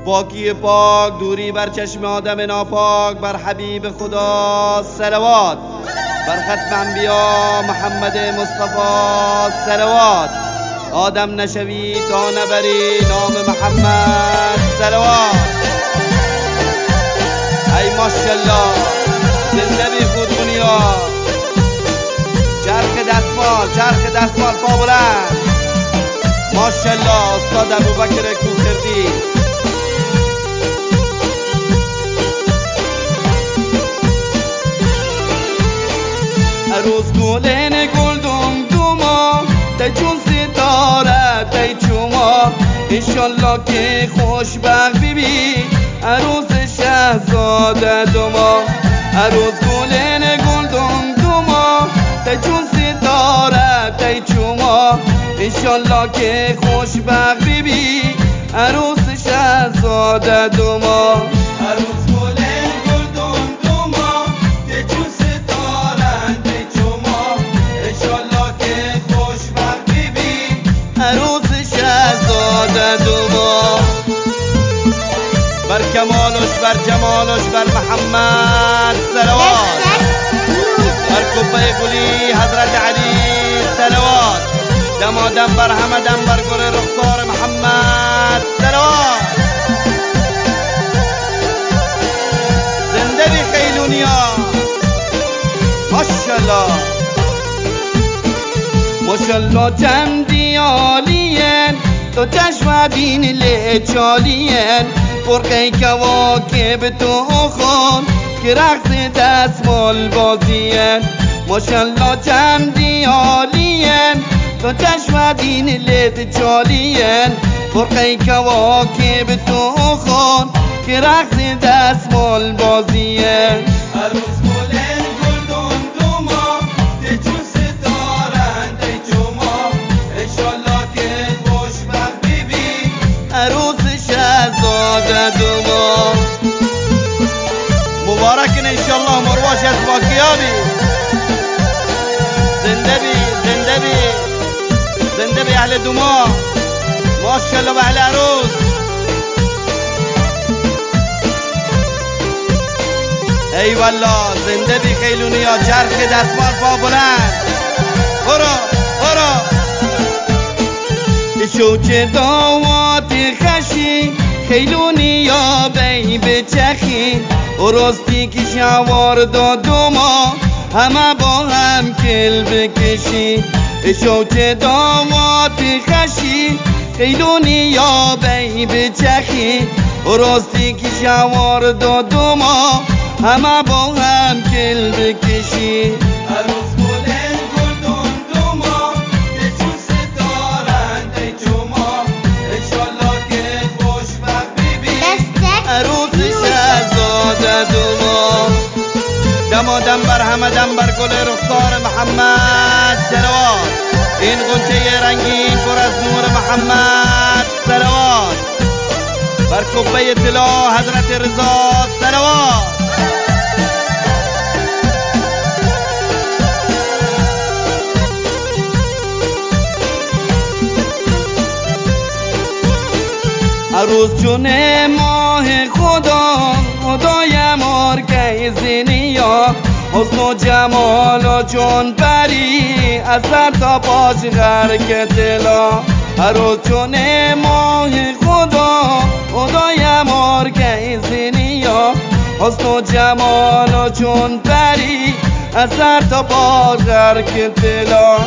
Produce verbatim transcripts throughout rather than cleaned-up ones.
پاکی پاک، دوری بر چشم آدم ناپاک، بر حبیب خدا صلوات، بر ختم انبیا محمد مصطفی صلوات. آدم نشوی تا نبری نام محمد صلوات. ای ماشالله زنده بی خود دنیا. چرخ دستمال چرخ دستمال پا بلند. ماشالله استاد ابوبکر کوکردی. روز گلن گلدم دوما تی چون ستاره تی چوما انشالله که خوشبخت بیبی عروس شهزاده دوما. روز گلن گلدم دوما تی چون ستاره تی چوما انشالله که خوشبخت بیبی عروس شهزاده دوما. بر کمالش بر جمالش بر محمد صلوات. بر کبه گلی حضرت علی صلوات. دمادم بر همه دم بر گل رخسار محمد صلوات. زنده بی خیلونیا. ماشالله ماشالله چندی عالین تو چشم بین لچالین فرقه کواکب تو خون که رقص دستمال بازین. ماشالله چندی عالین تو چشم بین لچالین فرقه کواکب تو خون که رقص دستمال بازین. مبارکن انشالله مرواش از باقیابی. زنده بی زنده بی زنده بی اهل دوما. ماشالله به اهل عروس. ای والله زنده بی خیلونیا. چرخ دستمال پا بلند. برو برو شوچه دامات خشی خیلونیا بی بچخی و راستی که شوار دادو ما همه با هم کل بکشی. شوچه دامات خشی خیلونیا بی بچخی و راستی که شوار دادو ما همه با هم کل بکشی. دمادم بر همه دم بر گل رخسار محمد صلوات. این غنچه رنگین پر از نور محمد صلوات. بر کبه طلا حضرت رضا صلوات. عروس چون ماه خدا خدای مارکه زینیا حسن و جمال و چون پری از سر تا پاش غرق طلا. عروس چون ماه خدا خدای مارکه زینیا حسن و جمال و چون پری از سر تا پاش غرق طلا.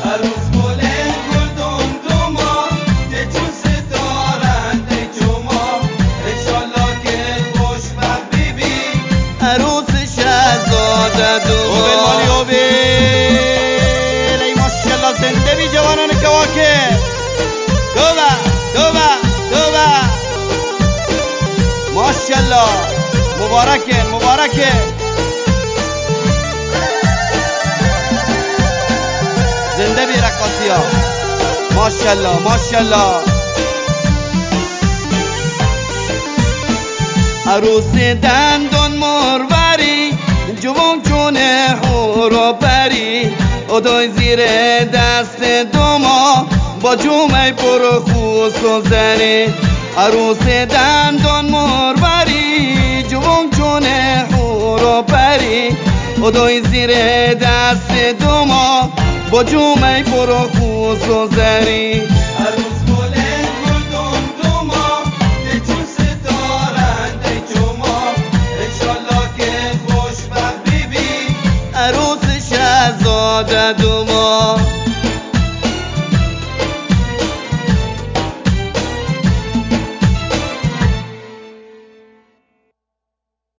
ماشالله مبارکه مبارکه. زنده بی رقاصی ها. ماشالله ماشالله. عروس دندان مروری جوان چون حور و پری ادای زیر دست دوما با جومه پر خوص و زنی. عروس دندان مروری، جوان چون حور و پری، خدای زیر دست دوما با جومه پر و خوز و زری.